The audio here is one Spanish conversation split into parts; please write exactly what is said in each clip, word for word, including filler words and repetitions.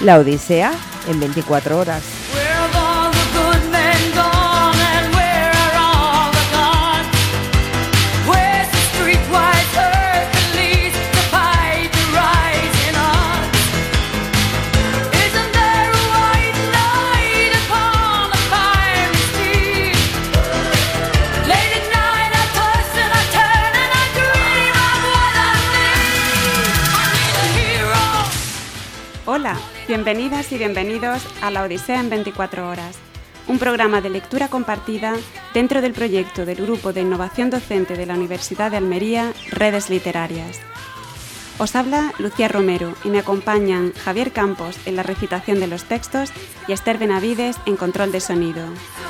La Odisea en veinticuatro horas. Hola, bienvenidas y bienvenidos a La Odisea en veinticuatro horas, un programa de lectura compartida dentro del proyecto del Grupo de Innovación Docente de la Universidad de Almería, Redes Literarias. Os habla Lucía Romero y me acompañan Javier Campos en la recitación de los textos y Esther Benavides en control de sonido.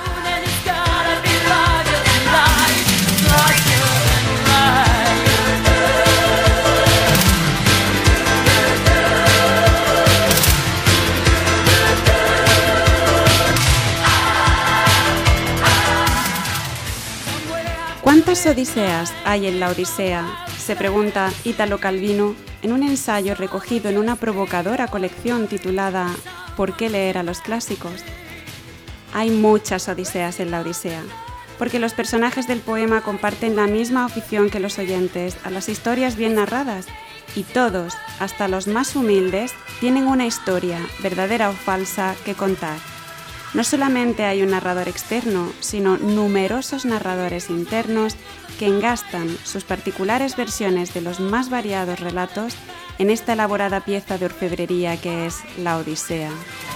¿Cuántas odiseas hay en la Odisea?, se pregunta Italo Calvino en un ensayo recogido en una provocadora colección titulada ¿Por qué leer a los clásicos? Hay muchas odiseas en la Odisea, porque los personajes del poema comparten la misma afición que los oyentes a las historias bien narradas, y todos, hasta los más humildes, tienen una historia, verdadera o falsa, que contar. No solamente hay un narrador externo, sino numerosos narradores internos que engastan sus particulares versiones de los más variados relatos en esta elaborada pieza de orfebrería que es la Odisea.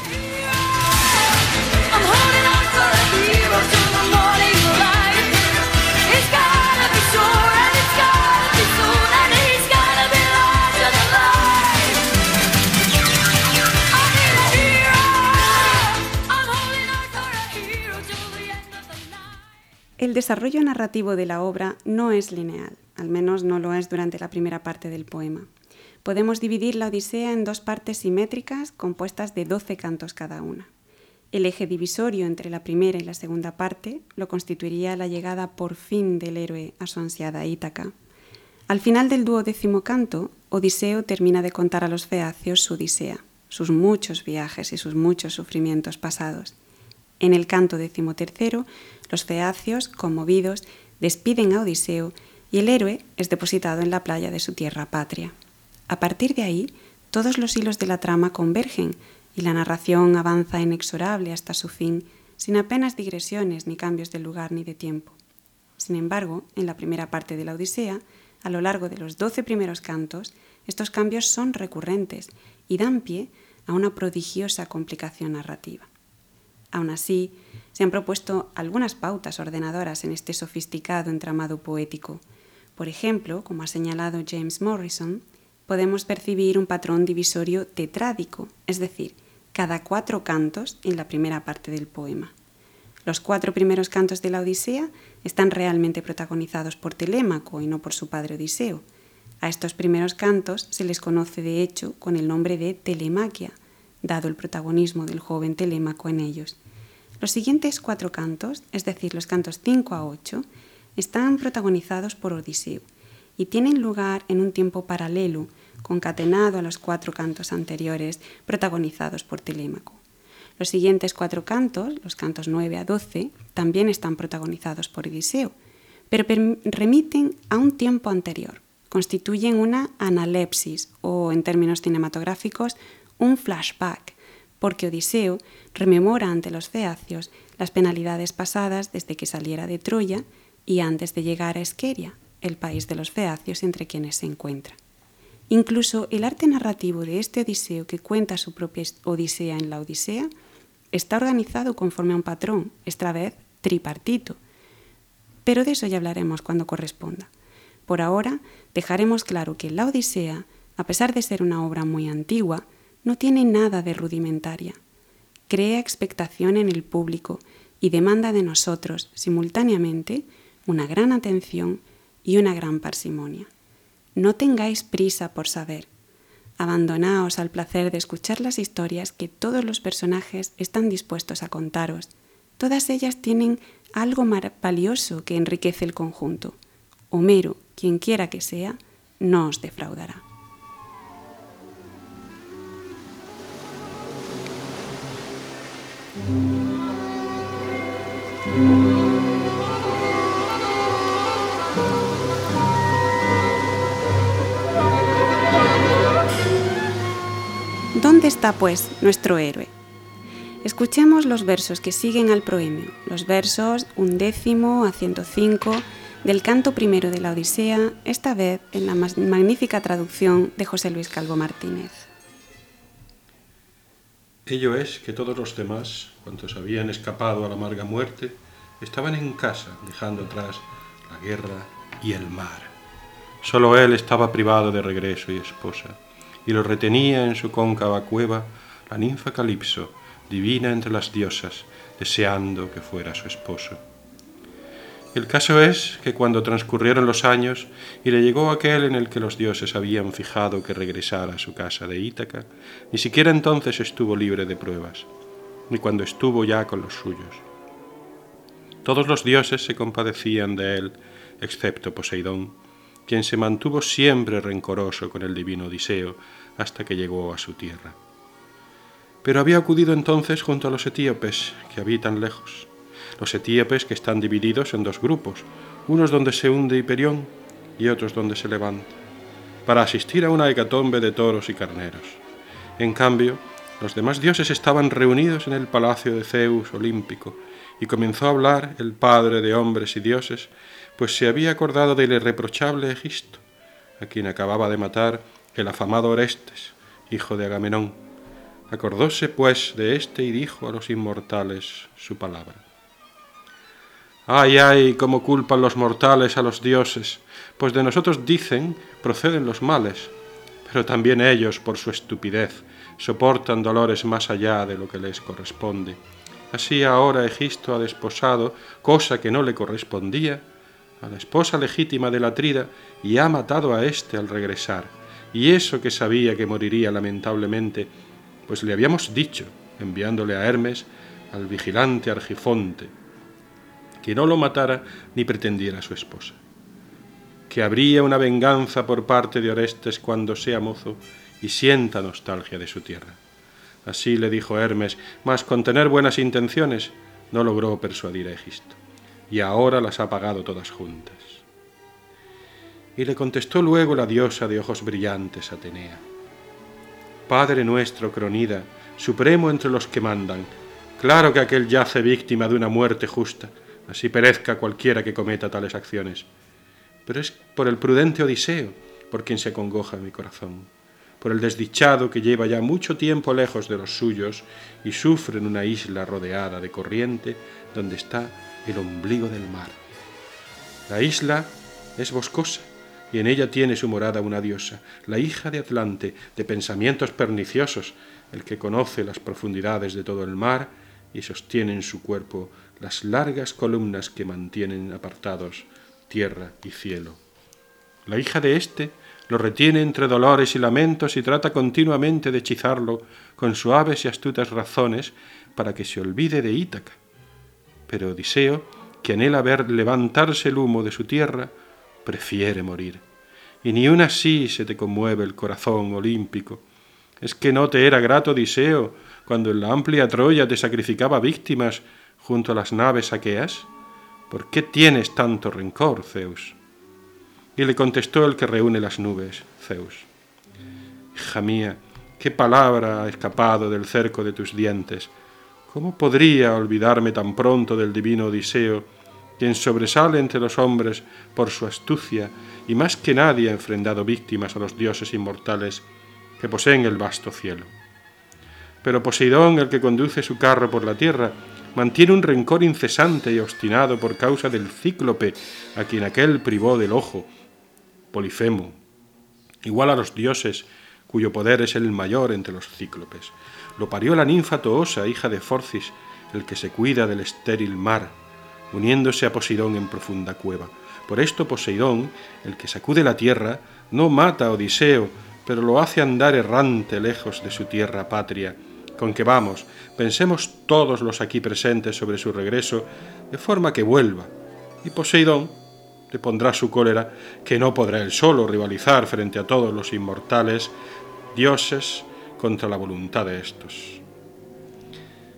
El desarrollo narrativo de la obra no es lineal, al menos no lo es durante la primera parte del poema. Podemos dividir la Odisea en dos partes simétricas compuestas de doce cantos cada una. El eje divisorio entre la primera y la segunda parte lo constituiría la llegada por fin del héroe a su ansiada Ítaca. Al final del duodécimo canto, Odiseo termina de contar a los feacios su odisea, sus muchos viajes y sus muchos sufrimientos pasados. En el canto decimotercero, los feacios, conmovidos, despiden a Odiseo y el héroe es depositado en la playa de su tierra patria. A partir de ahí, todos los hilos de la trama convergen y la narración avanza inexorable hasta su fin, sin apenas digresiones ni cambios de lugar ni de tiempo. Sin embargo, en la primera parte de la Odisea, a lo largo de los doce primeros cantos, estos cambios son recurrentes y dan pie a una prodigiosa complicación narrativa. Aún así, se han propuesto algunas pautas ordenadoras en este sofisticado entramado poético. Por ejemplo, como ha señalado James Morrison, podemos percibir un patrón divisorio tetrádico, es decir, cada cuatro cantos en la primera parte del poema. Los cuatro primeros cantos de la Odisea están realmente protagonizados por Telémaco y no por su padre Odiseo. A estos primeros cantos se les conoce de hecho con el nombre de Telemaquia, dado el protagonismo del joven Telémaco en ellos. Los siguientes cuatro cantos, es decir, los cantos cinco a ocho, están protagonizados por Odiseo y tienen lugar en un tiempo paralelo, concatenado a los cuatro cantos anteriores, protagonizados por Telémaco. Los siguientes cuatro cantos, los cantos nueve a doce, también están protagonizados por Odiseo, pero remiten a un tiempo anterior, constituyen una analepsis o, en términos cinematográficos, un flashback, porque Odiseo rememora ante los feacios las penalidades pasadas desde que saliera de Troya y antes de llegar a Esqueria, el país de los feacios entre quienes se encuentra. Incluso el arte narrativo de este Odiseo que cuenta su propia Odisea en la Odisea está organizado conforme a un patrón, esta vez tripartito. Pero de eso ya hablaremos cuando corresponda. Por ahora, dejaremos claro que la Odisea, a pesar de ser una obra muy antigua, no tiene nada de rudimentaria. Crea expectación en el público y demanda de nosotros, simultáneamente, una gran atención y una gran parsimonia. No tengáis prisa por saber. Abandonaos al placer de escuchar las historias que todos los personajes están dispuestos a contaros. Todas ellas tienen algo valioso que enriquece el conjunto. Homero, quien quiera que sea, no os defraudará. ¿Dónde está, pues, nuestro héroe? Escuchemos los versos que siguen al proemio, los versos undécimo a ciento cinco del canto primero de la Odisea, esta vez en la magnífica traducción de José Luis Calvo Martínez. Ello es que todos los demás, cuantos habían escapado a la amarga muerte, estaban en casa, dejando atrás la guerra y el mar. Solo él estaba privado de regreso y esposa, y lo retenía en su cóncava cueva la ninfa Calipso, divina entre las diosas, deseando que fuera su esposo. El caso es que cuando transcurrieron los años y le llegó aquel en el que los dioses habían fijado que regresara a su casa de Ítaca, ni siquiera entonces estuvo libre de pruebas, ni cuando estuvo ya con los suyos. Todos los dioses se compadecían de él, excepto Poseidón, quien se mantuvo siempre rencoroso con el divino Odiseo hasta que llegó a su tierra. Pero había acudido entonces junto a los etíopes, que habitan lejos, los etíopes que están divididos en dos grupos, unos donde se hunde Hiperión y otros donde se levanta, para asistir a una hecatombe de toros y carneros. En cambio, los demás dioses estaban reunidos en el palacio de Zeus olímpico, y comenzó a hablar el padre de hombres y dioses, pues se había acordado del irreprochable Egisto, a quien acababa de matar el afamado Orestes, hijo de Agamenón. Acordóse, pues, de éste y dijo a los inmortales su palabra. Ay, ay, cómo culpan los mortales a los dioses, pues de nosotros dicen proceden los males, pero también ellos, por su estupidez, soportan dolores más allá de lo que les corresponde. Así ahora Egisto ha desposado, cosa que no le correspondía, a la esposa legítima del Atrida y ha matado a éste al regresar, y eso que sabía que moriría lamentablemente, pues le habíamos dicho, enviándole a Hermes, al vigilante Argifonte, que no lo matara ni pretendiera a su esposa, que habría una venganza por parte de Orestes cuando sea mozo y sienta nostalgia de su tierra. Así le dijo Hermes, mas con tener buenas intenciones no logró persuadir a Egisto, y ahora las ha pagado todas juntas. Y le contestó luego la diosa de ojos brillantes, Atenea. Padre nuestro, Cronida, supremo entre los que mandan, claro que aquel yace víctima de una muerte justa, así perezca cualquiera que cometa tales acciones. Pero es por el prudente Odiseo, por quien se acongoja mi corazón, por el desdichado que lleva ya mucho tiempo lejos de los suyos y sufre en una isla rodeada de corriente donde está el ombligo del mar. La isla es boscosa y en ella tiene su morada una diosa, la hija de Atlante, de pensamientos perniciosos, el que conoce las profundidades de todo el mar y sostiene en su cuerpo las largas columnas que mantienen apartados tierra y cielo. La hija de éste lo retiene entre dolores y lamentos y trata continuamente de hechizarlo con suaves y astutas razones para que se olvide de Ítaca. Pero Odiseo, que anhela ver levantarse el humo de su tierra, prefiere morir. Y ni aun así se te conmueve el corazón olímpico. ¿Es que no te era grato, Odiseo, cuando en la amplia Troya te sacrificaba víctimas junto a las naves aqueas? ¿Por qué tienes tanto rencor, Zeus? Y le contestó el que reúne las nubes, Zeus. Hija mía, qué palabra ha escapado del cerco de tus dientes. ¿Cómo podría olvidarme tan pronto del divino Odiseo, quien sobresale entre los hombres por su astucia y más que nadie ha enfrentado víctimas a los dioses inmortales que poseen el vasto cielo? Pero Poseidón, el que conduce su carro por la tierra, mantiene un rencor incesante y obstinado por causa del cíclope, a quien aquel privó del ojo, Polifemo, igual a los dioses, cuyo poder es el mayor entre los cíclopes. Lo parió la ninfa Toosa, hija de Forcis, el que se cuida del estéril mar, uniéndose a Poseidón en profunda cueva. Por esto Poseidón, el que sacude la tierra, no mata a Odiseo, pero lo hace andar errante lejos de su tierra patria, con que vamos, pensemos todos los aquí presentes sobre su regreso, de forma que vuelva, y Poseidón le pondrá su cólera, que no podrá él solo rivalizar frente a todos los inmortales dioses contra la voluntad de estos.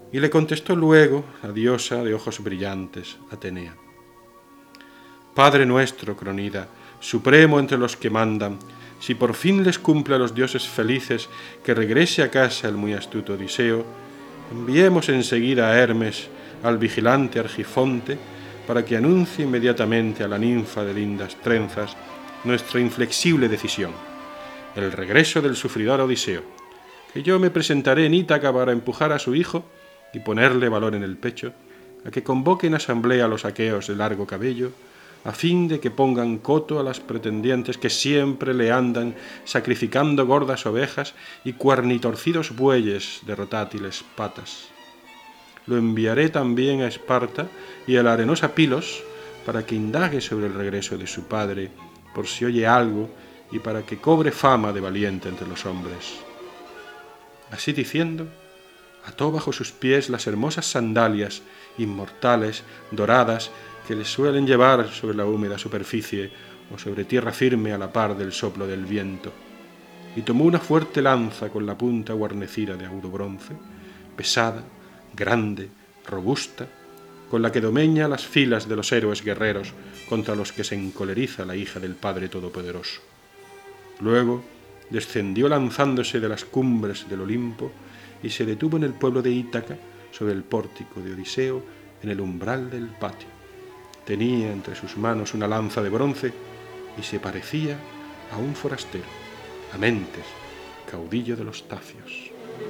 Y le contestó luego la diosa de ojos brillantes, Atenea. Padre nuestro, Cronida, supremo entre los que mandan, si por fin les cumple a los dioses felices que regrese a casa el muy astuto Odiseo, enviemos enseguida a Hermes, al vigilante Argifonte, para que anuncie inmediatamente a la ninfa de lindas trenzas nuestra inflexible decisión, el regreso del sufridor Odiseo, que yo me presentaré en Ítaca para empujar a su hijo y ponerle valor en el pecho, a que convoque en asamblea a los aqueos de largo cabello, a fin de que pongan coto a las pretendientes que siempre le andan sacrificando gordas ovejas y cuernitorcidos bueyes de rotátiles patas. Lo enviaré también a Esparta y a la arenosa Pilos para que indague sobre el regreso de su padre, por si oye algo, y para que cobre fama de valiente entre los hombres. Así diciendo, ató bajo sus pies las hermosas sandalias inmortales, doradas, que le suelen llevar sobre la húmeda superficie o sobre tierra firme a la par del soplo del viento, y tomó una fuerte lanza con la punta guarnecida de agudo bronce, pesada, grande, robusta, con la que domeña las filas de los héroes guerreros contra los que se encoleriza la hija del Padre Todopoderoso. Luego descendió lanzándose de las cumbres del Olimpo y se detuvo en el pueblo de Ítaca, sobre el pórtico de Odiseo, en el umbral del patio. Tenía entre sus manos una lanza de bronce y se parecía a un forastero, Amentes, caudillo de los tafios.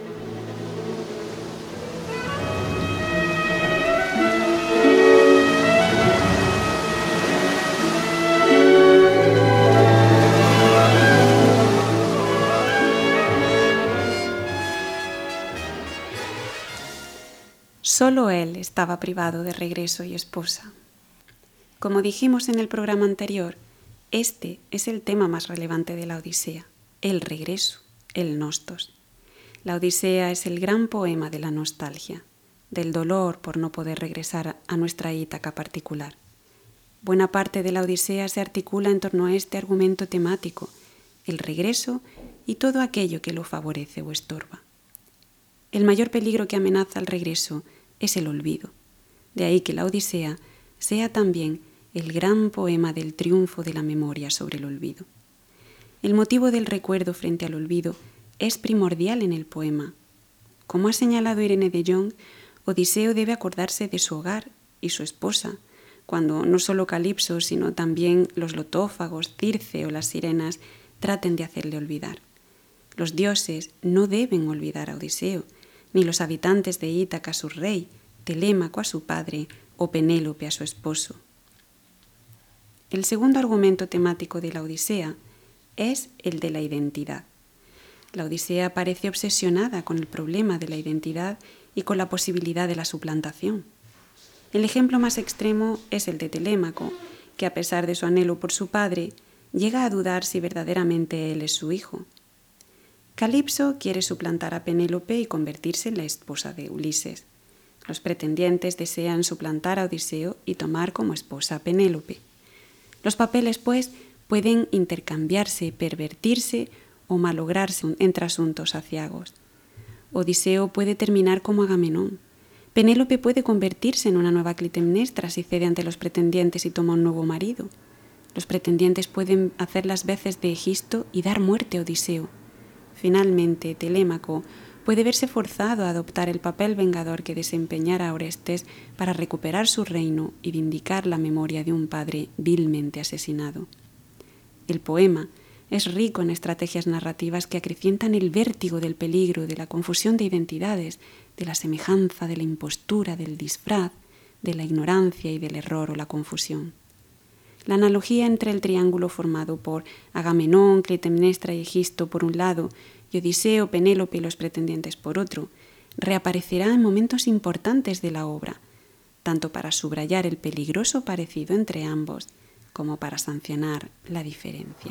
Solo él estaba privado de regreso y esposa. Como dijimos en el programa anterior, este es el tema más relevante de la Odisea, el regreso, el nostos. La Odisea es el gran poema de la nostalgia, del dolor por no poder regresar a nuestra Ítaca particular. Buena parte de la Odisea se articula en torno a este argumento temático, el regreso y todo aquello que lo favorece o estorba. El mayor peligro que amenaza el regreso es el olvido. De ahí que la Odisea sea también el gran poema del triunfo de la memoria sobre el olvido. El motivo del recuerdo frente al olvido es primordial en el poema. Como ha señalado Irene de Jong, Odiseo debe acordarse de su hogar y su esposa, cuando no solo Calipso, sino también los lotófagos, Circe o las sirenas traten de hacerle olvidar. Los dioses no deben olvidar a Odiseo, ni los habitantes de Ítaca a su rey, Telémaco a su padre o Penélope a su esposo. El segundo argumento temático de la Odisea es el de la identidad. La Odisea parece obsesionada con el problema de la identidad y con la posibilidad de la suplantación. El ejemplo más extremo es el de Telémaco, que a pesar de su anhelo por su padre, llega a dudar si verdaderamente él es su hijo. Calipso quiere suplantar a Penélope y convertirse en la esposa de Ulises. Los pretendientes desean suplantar a Odiseo y tomar como esposa a Penélope. Los papeles, pues, pueden intercambiarse, pervertirse o malograrse entre asuntos aciagos. Odiseo puede terminar como Agamenón. Penélope puede convertirse en una nueva Clitemnestra si cede ante los pretendientes y toma un nuevo marido. Los pretendientes pueden hacer las veces de Egisto y dar muerte a Odiseo. Finalmente, Telémaco puede verse forzado a adoptar el papel vengador que desempeñara Orestes para recuperar su reino y vindicar la memoria de un padre vilmente asesinado. El poema es rico en estrategias narrativas que acrecientan el vértigo del peligro, de la confusión de identidades, de la semejanza, de la impostura, del disfraz, de la ignorancia y del error o la confusión. La analogía entre el triángulo formado por Agamenón, Clitemnestra y Egisto por un lado y Odiseo, Penélope y los pretendientes por otro, reaparecerá en momentos importantes de la obra, tanto para subrayar el peligroso parecido entre ambos como para sancionar la diferencia.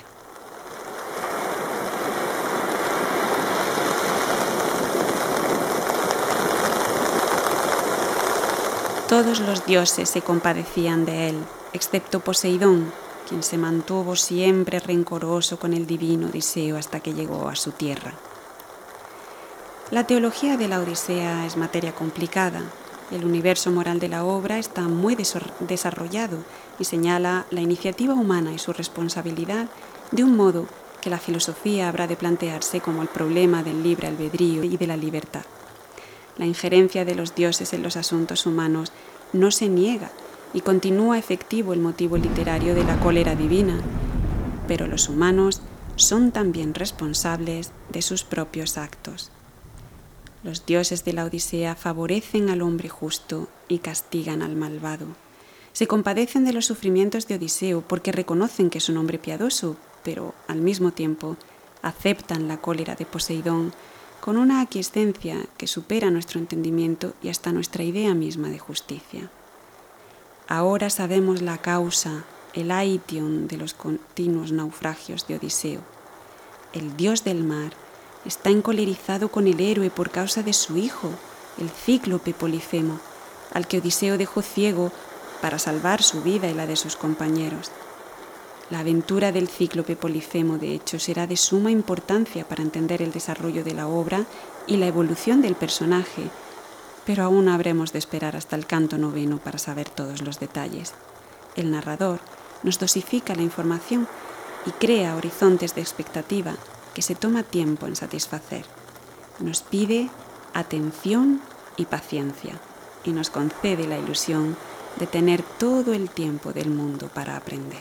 Todos los dioses se compadecían de él, excepto Poseidón, quien se mantuvo siempre rencoroso con el divino Odiseo hasta que llegó a su tierra. La teología de la Odisea es materia complicada. El universo moral de la obra está muy desarrollado y señala la iniciativa humana y su responsabilidad de un modo que la filosofía habrá de plantearse como el problema del libre albedrío y de la libertad. La injerencia de los dioses en los asuntos humanos no se niega y continúa efectivo el motivo literario de la cólera divina, pero los humanos son también responsables de sus propios actos. Los dioses de la Odisea favorecen al hombre justo y castigan al malvado. Se compadecen de los sufrimientos de Odiseo porque reconocen que es un hombre piadoso, pero al mismo tiempo aceptan la cólera de Poseidón con una aquiescencia que supera nuestro entendimiento y hasta nuestra idea misma de justicia. Ahora sabemos la causa, el aition de los continuos naufragios de Odiseo. El dios del mar está encolerizado con el héroe por causa de su hijo, el cíclope Polifemo, al que Odiseo dejó ciego para salvar su vida y la de sus compañeros. La aventura del cíclope Polifemo, de hecho, será de suma importancia para entender el desarrollo de la obra y la evolución del personaje, pero aún habremos de esperar hasta el canto noveno para saber todos los detalles. El narrador nos dosifica la información y crea horizontes de expectativa que se toma tiempo en satisfacer. Nos pide atención y paciencia y nos concede la ilusión de tener todo el tiempo del mundo para aprender.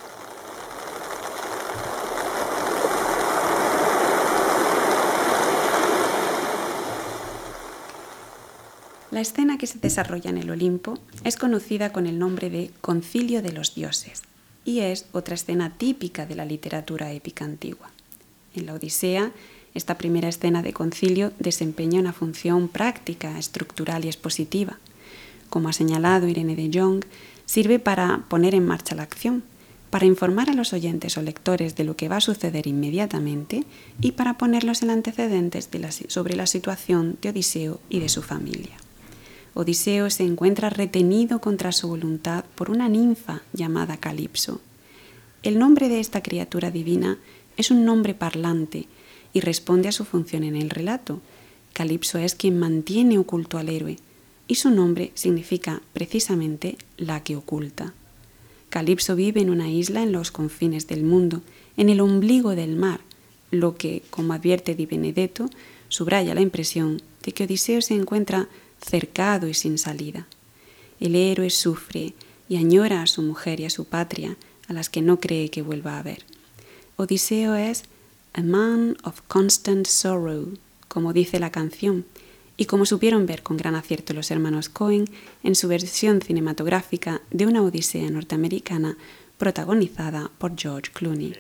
La escena que se desarrolla en el Olimpo es conocida con el nombre de Concilio de los Dioses y es otra escena típica de la literatura épica antigua. En la Odisea, esta primera escena de concilio desempeña una función práctica, estructural y expositiva. Como ha señalado Irene de Jong, sirve para poner en marcha la acción, para informar a los oyentes o lectores de lo que va a suceder inmediatamente y para ponerlos en antecedentes de la, sobre la situación de Odiseo y de su familia. Odiseo se encuentra retenido contra su voluntad por una ninfa llamada Calipso. El nombre de esta criatura divina es un nombre parlante y responde a su función en el relato. Calipso es quien mantiene oculto al héroe y su nombre significa precisamente la que oculta. Calipso vive en una isla en los confines del mundo, en el ombligo del mar, lo que, como advierte Di Benedetto, subraya la impresión de que Odiseo se encuentra cercado y sin salida. El héroe sufre y añora a su mujer y a su patria, a las que no cree que vuelva a ver. Odiseo es a man of constant sorrow, como dice la canción, y como supieron ver con gran acierto los hermanos Coen en su versión cinematográfica de una Odisea norteamericana protagonizada por George Clooney.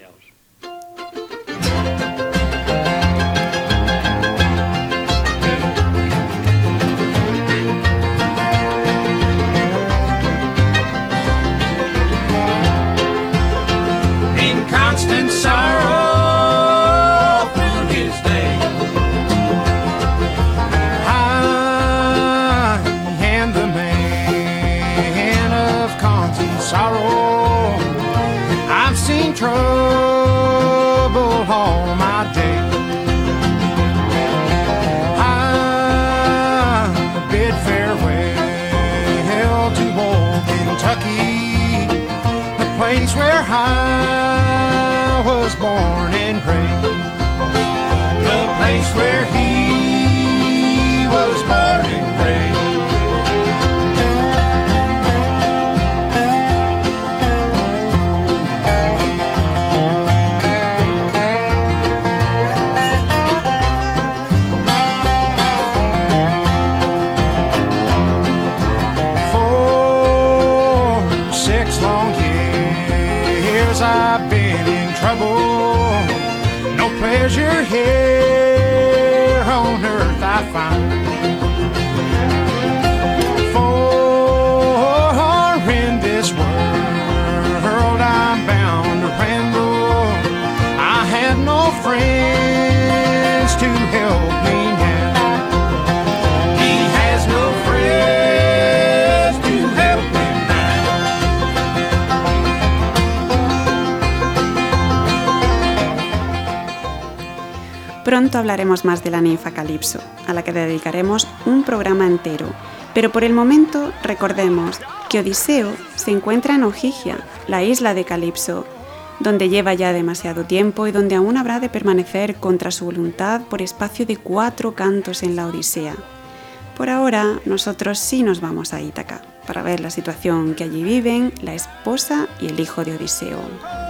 Where I was born and raised, the place where he was born and raised. For six long years I've been in trouble. No pleasure here on earth I find. For in this world I'm bound to ramble. I have no friends to help me now. He has no friends to help me now. Pronto hablaremos más de la ninfa Calipso, a la que dedicaremos un programa entero, pero por el momento recordemos que Odiseo se encuentra en Ogygia, la isla de Calipso, donde lleva ya demasiado tiempo y donde aún habrá de permanecer contra su voluntad por espacio de cuatro cantos en la Odisea. Por ahora, nosotros sí nos vamos a Ítaca, para ver la situación que allí viven la esposa y el hijo de Odiseo.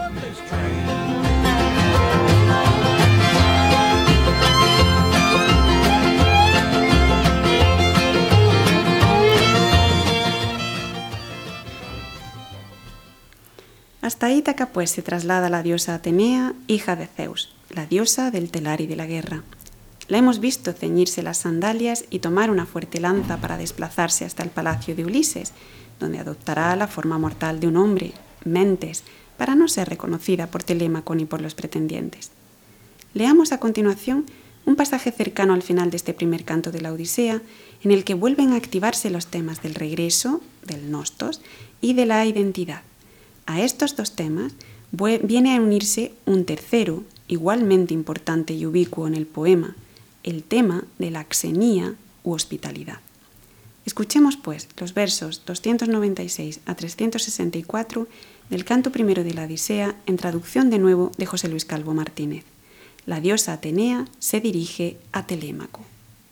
Hasta Ítaca pues se traslada la diosa Atenea, hija de Zeus, la diosa del telar y de la guerra. La hemos visto ceñirse las sandalias y tomar una fuerte lanza para desplazarse hasta el palacio de Ulises, donde adoptará la forma mortal de un hombre, Mentes, para no ser reconocida por Telémaco ni por los pretendientes. Leamos a continuación un pasaje cercano al final de este primer canto de la Odisea, en el que vuelven a activarse los temas del regreso, del nostos y de la identidad. A estos dos temas viene a unirse un tercero, igualmente importante y ubicuo en el poema, el tema de la xenía u hospitalidad. Escuchemos, pues, los versos doscientos noventa y seis a trescientos sesenta y cuatro del canto primero de la Odisea, en traducción de nuevo de José Luis Calvo Martínez. La diosa Atenea se dirige a Telémaco.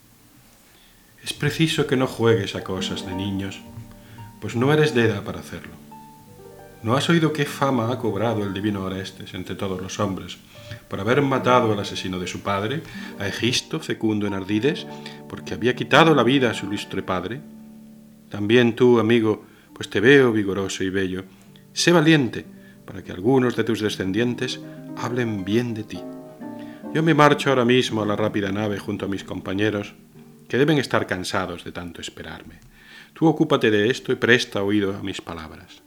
Es preciso que no juegues a cosas de niños, pues no eres de edad para hacerlo. ¿No has oído qué fama ha cobrado el divino Orestes entre todos los hombres por haber matado al asesino de su padre, a Egisto, fecundo en ardides, porque había quitado la vida a su ilustre padre? También tú, amigo, pues te veo vigoroso y bello, sé valiente, para que algunos de tus descendientes hablen bien de ti. Yo me marcho ahora mismo a la rápida nave junto a mis compañeros, que deben estar cansados de tanto esperarme. Tú ocúpate de esto y presta oído a mis palabras.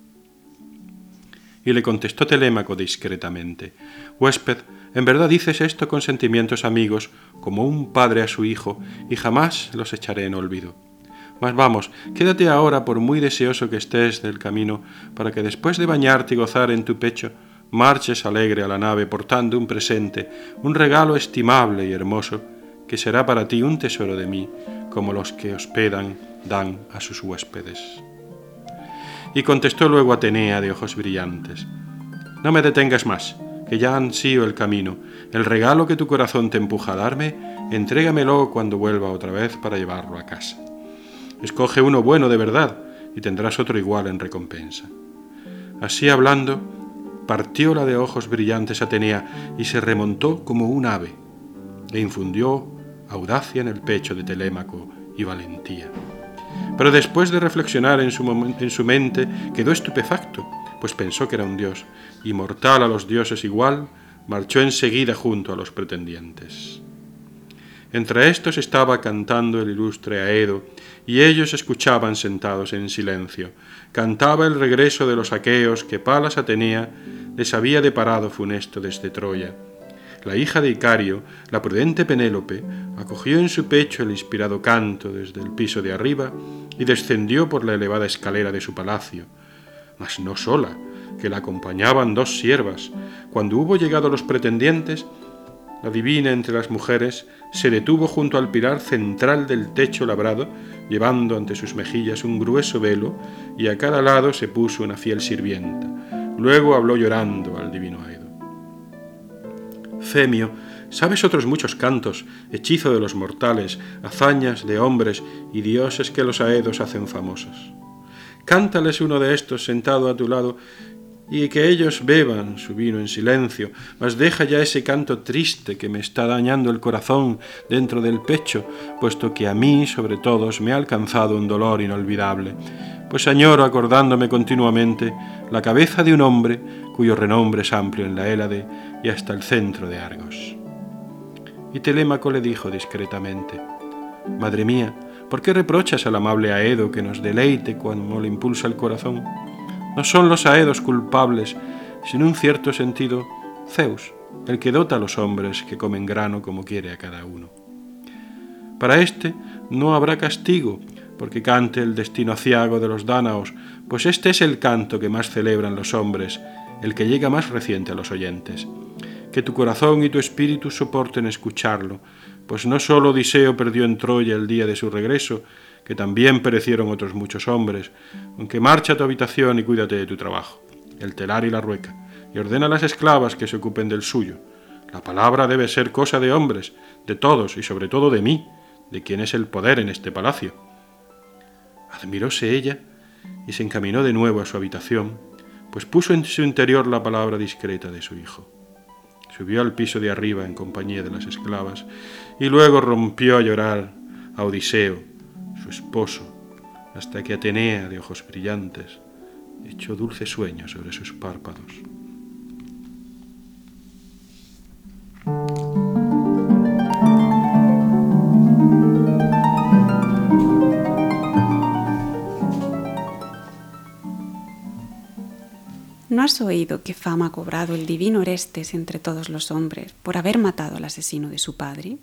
Y le contestó Telémaco discretamente: huésped, en verdad dices esto con sentimientos amigos, como un padre a su hijo, y jamás los echaré en olvido. Mas vamos, quédate ahora por muy deseoso que estés del camino, para que después de bañarte y gozar en tu pecho, marches alegre a la nave portando un presente, un regalo estimable y hermoso, que será para ti un tesoro de mí, como los que hospedan dan a sus huéspedes. Y contestó luego Atenea de ojos brillantes: no me detengas más, que ya ansío el camino. El regalo que tu corazón te empuja a darme, entrégamelo cuando vuelva otra vez para llevarlo a casa. Escoge uno bueno de verdad, y tendrás otro igual en recompensa. Así hablando, partió la de ojos brillantes Atenea, y se remontó como un ave, e infundió audacia en el pecho de Telémaco y valentía. Pero después de reflexionar en su, en su mente, quedó estupefacto, pues pensó que era un dios, y mortal a los dioses igual, marchó enseguida junto a los pretendientes. Entre estos estaba cantando el ilustre Aedo, y ellos escuchaban sentados en silencio. Cantaba el regreso de los aqueos que Palas Atenea les había deparado funesto desde Troya. La hija de Icario, la prudente Penélope, acogió en su pecho el inspirado canto desde el piso de arriba y descendió por la elevada escalera de su palacio. Mas no sola, que la acompañaban dos siervas. Cuando hubo llegado los pretendientes, la divina entre las mujeres se detuvo junto al pilar central del techo labrado, llevando ante sus mejillas un grueso velo, y a cada lado se puso una fiel sirvienta. Luego habló llorando al divino Aedo: Femio, sabes otros muchos cantos, hechizo de los mortales, hazañas de hombres y dioses que los aedos hacen famosos. Cántales uno de estos sentado a tu lado, y que ellos beban su vino en silencio, mas deja ya ese canto triste que me está dañando el corazón dentro del pecho, puesto que a mí, sobre todos, me ha alcanzado un dolor inolvidable, pues añoro, acordándome continuamente, la cabeza de un hombre cuyo renombre es amplio en la Hélade y hasta el centro de Argos. Y Telémaco le dijo discretamente: Madre mía, ¿por qué reprochas al amable Aedo que nos deleite cuando le impulsa el corazón? No son los aedos culpables, sino en cierto sentido Zeus, el que dota a los hombres que comen grano como quiere a cada uno. Para éste no habrá castigo, porque cante el destino aciago de los dánaos, pues este es el canto que más celebran los hombres, el que llega más reciente a los oyentes. que tu corazón y tu espíritu soporten escucharlo, pues no solo Odiseo perdió en Troya el día de su regreso, que también perecieron otros muchos hombres, aunque marcha a tu habitación y cuídate de tu trabajo, el telar y la rueca, y ordena a las esclavas que se ocupen del suyo. La palabra debe ser cosa de hombres, de todos y sobre todo de mí, de quien es el poder en este palacio. Admiróse ella y se encaminó de nuevo a su habitación, pues puso en su interior la palabra discreta de su hijo. Subió al piso de arriba en compañía de las esclavas y luego rompió a llorar a Odiseo, su esposo, hasta que Atenea, de ojos brillantes, echó dulce sueño sobre sus párpados. ¿No has oído qué fama ha cobrado el divino Orestes entre todos los hombres por haber matado al asesino de su padre?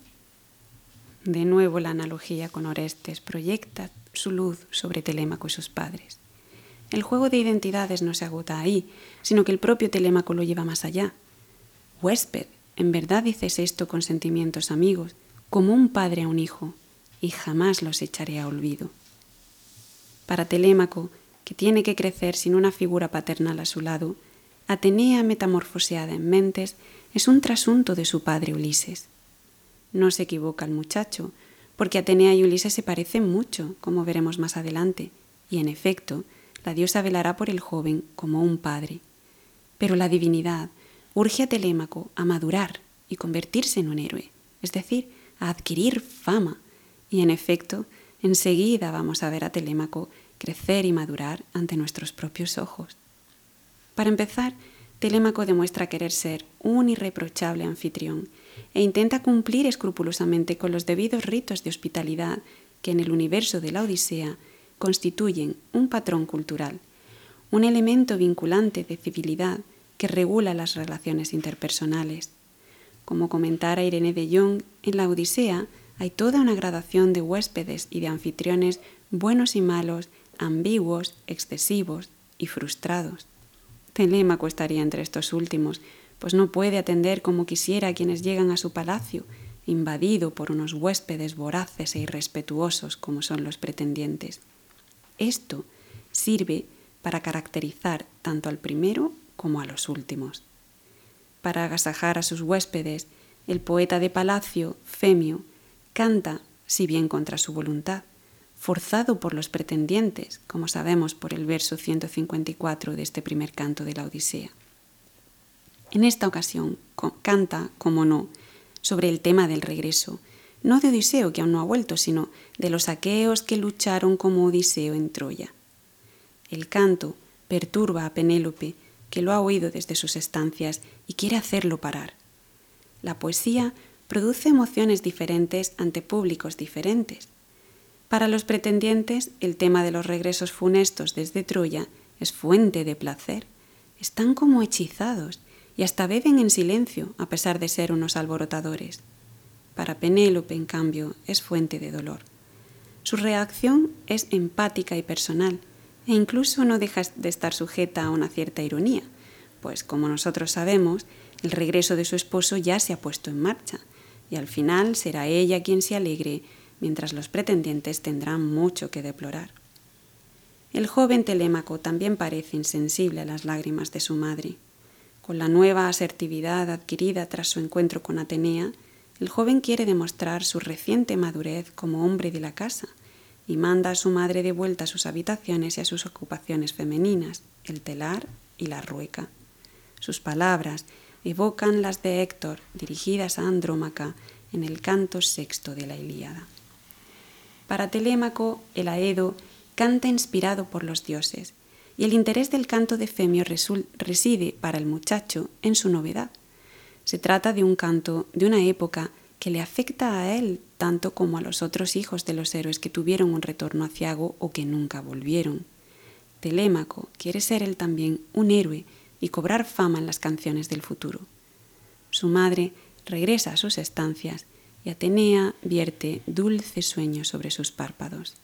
De nuevo la analogía con Orestes proyecta su luz sobre Telémaco y sus padres. El juego de identidades no se agota ahí, sino que el propio Telémaco lo lleva más allá. Huésped, en verdad dices esto con sentimientos amigos, como un padre a un hijo, y jamás los echaré a olvido. Para Telémaco, que tiene que crecer sin una figura paternal a su lado, Atenea metamorfoseada en mentes es un trasunto de su padre Ulises. No se equivoca el muchacho, porque Atenea y Ulises se parecen mucho, como veremos más adelante, y en efecto, la diosa velará por el joven como un padre. Pero la divinidad urge a Telémaco a madurar y convertirse en un héroe, es decir, a adquirir fama, y en efecto, enseguida vamos a ver a Telémaco crecer y madurar ante nuestros propios ojos. Para empezar, Telémaco demuestra querer ser un irreprochable anfitrión e intenta cumplir escrupulosamente con los debidos ritos de hospitalidad que en el universo de la Odisea constituyen un patrón cultural, un elemento vinculante de civilidad que regula las relaciones interpersonales. Como comentara Irene de Jong, en la Odisea hay toda una gradación de huéspedes y de anfitriones buenos y malos, ambiguos, excesivos y frustrados. Telémaco estaría entre estos últimos, pues no puede atender como quisiera a quienes llegan a su palacio, invadido por unos huéspedes voraces e irrespetuosos como son los pretendientes. Esto sirve para caracterizar tanto al primero como a los últimos. Para agasajar a sus huéspedes, el poeta de palacio, Femio, canta, si bien contra su voluntad, forzado por los pretendientes, como sabemos por el verso ciento cincuenta y cuatro de este primer canto de la Odisea. En esta ocasión canta, como no, sobre el tema del regreso, no de Odiseo, que aún no ha vuelto, sino de los aqueos que lucharon como Odiseo en Troya. El canto perturba a Penélope, que lo ha oído desde sus estancias y quiere hacerlo parar. La poesía produce emociones diferentes ante públicos diferentes. Para los pretendientes, el tema de los regresos funestos desde Troya es fuente de placer. Están como hechizados y hasta beben en silencio, a pesar de ser unos alborotadores. Para Penélope, en cambio, es fuente de dolor. Su reacción es empática y personal, e incluso no deja de estar sujeta a una cierta ironía, pues, como nosotros sabemos, el regreso de su esposo ya se ha puesto en marcha, y al final será ella quien se alegre, mientras los pretendientes tendrán mucho que deplorar. El joven Telémaco también parece insensible a las lágrimas de su madre. Con la nueva asertividad adquirida tras su encuentro con Atenea, el joven quiere demostrar su reciente madurez como hombre de la casa y manda a su madre de vuelta a sus habitaciones y a sus ocupaciones femeninas, el telar y la rueca. Sus palabras evocan las de Héctor, dirigidas a Andrómaca en el canto sexto de la Ilíada. Para Telémaco, el Aedo canta inspirado por los dioses, y el interés del canto de Femio reside para el muchacho en su novedad. Se trata de un canto de una época que le afecta a él tanto como a los otros hijos de los héroes que tuvieron un retorno aciago o que nunca volvieron. Telémaco quiere ser él también un héroe y cobrar fama en las canciones del futuro. Su madre regresa a sus estancias y Atenea vierte dulce sueño sobre sus párpados.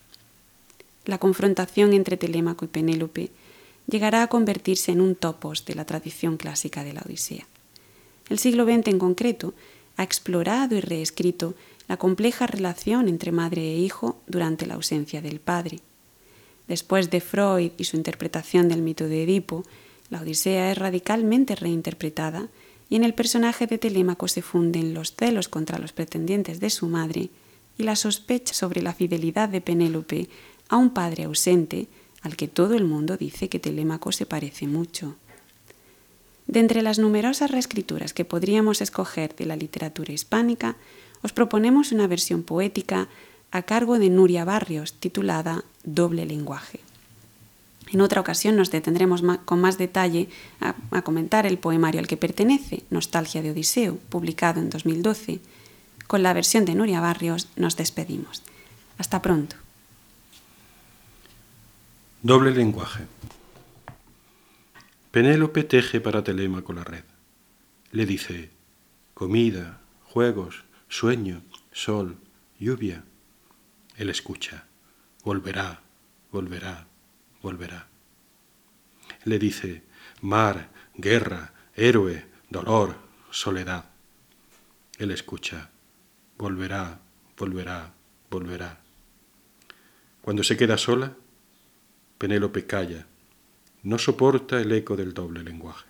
La confrontación entre Telémaco y Penélope llegará a convertirse en un topos de la tradición clásica de la Odisea. El siglo veinte en concreto ha explorado y reescrito la compleja relación entre madre e hijo durante la ausencia del padre. Después de Freud y su interpretación del mito de Edipo, la Odisea es radicalmente reinterpretada y en el personaje de Telémaco se funden los celos contra los pretendientes de su madre y la sospecha sobre la fidelidad de Penélope a un padre ausente al que todo el mundo dice que Telémaco se parece mucho. De entre las numerosas reescrituras que podríamos escoger de la literatura hispánica, os proponemos una versión poética a cargo de Nuria Barrios, titulada Doble lenguaje. En otra ocasión nos detendremos con más detalle a, a comentar el poemario al que pertenece, Nostalgia de Odiseo, publicado en dos mil doce. Con la versión de Nuria Barrios nos despedimos. Hasta pronto. Doble lenguaje. Penélope teje para Telémaco la red. Le dice: comida, juegos, sueño, sol, lluvia. Él escucha: volverá, volverá, volverá. Le dice: mar, guerra, héroe, dolor, soledad. Él escucha: volverá, volverá, volverá. Cuando se queda sola, Penélope calla, no soporta el eco del doble lenguaje.